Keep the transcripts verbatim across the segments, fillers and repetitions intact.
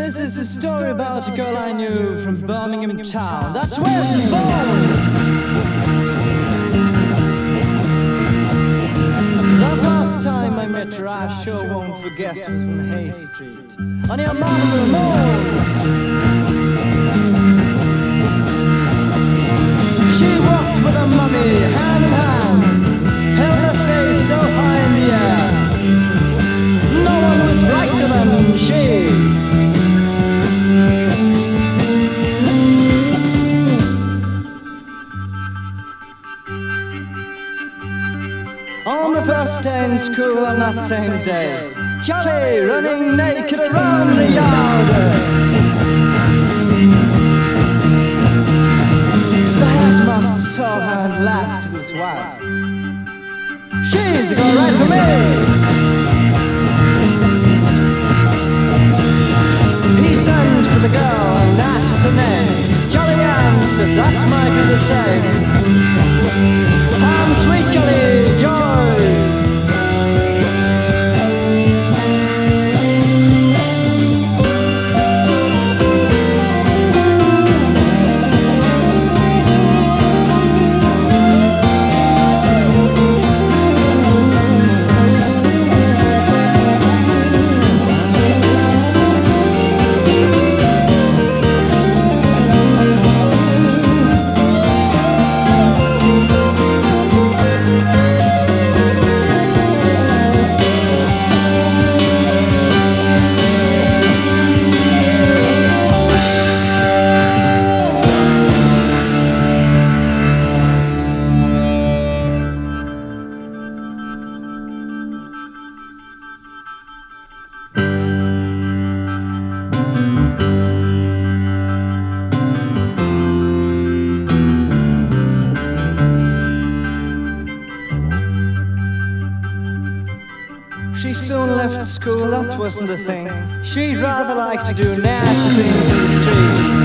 This is the story about a girl I knew from Birmingham town. That's where she was born. The first time I met her, I sure won't forget, was in Hay Street, on your Marlborough Mall. She walked with her mummy, hand in hand, held her face so high in the air. No one was brighter than she. On the first day in school on that same day, Charlie running naked around the yard. The headmaster saw her and laughed at his wife. She's the girl right for me. He sent for the girl and asked her name. Charlie answered, that might be the same. I'm sweet Charlie Joyce. She soon left school, that wasn't the thing. She'd rather like to do nasty things in the streets.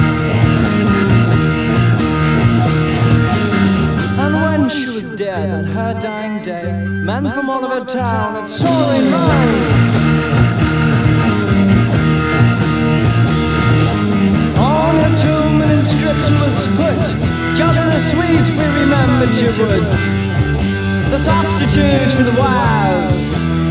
And when she was dead on her dying day, men from all over town had soaring round. On her tomb an inscription was put, Jolly the sweet, we remembered you would. The substitute for the wives